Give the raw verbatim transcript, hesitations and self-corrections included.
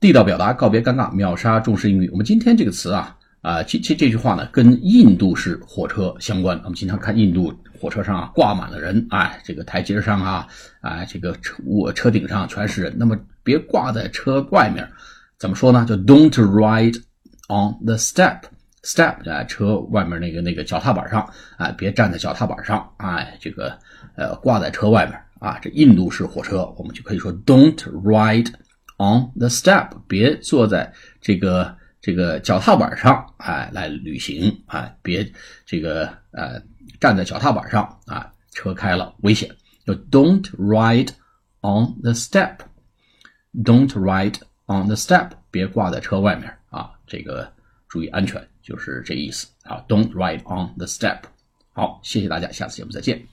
地道表达，告别尴尬，秒杀中式英语。我们今天这个词啊，啊，这这这句话呢，跟印度式火车相关。我们经常看印度火车上啊挂满了人，哎，这个台阶上啊，哎，这个车我车顶上全是人。那么别挂在车外面，怎么说呢？就 don't ride on the step。step 在车外面那个那个脚踏板上，哎，别站在脚踏板上，哎，这个呃挂在车外面啊。这印度式火车，我们就可以说 don't ride on the step， 别坐在这个这个脚踏板上，哎，来旅行，哎，别这个呃站在脚踏板上啊，车开了危险。就 don't ride on the step，don't ride on the step， 别挂在车外面啊，这个注意安全，就是这意思啊。Don't ride on the step。好，谢谢大家，下次节目再见。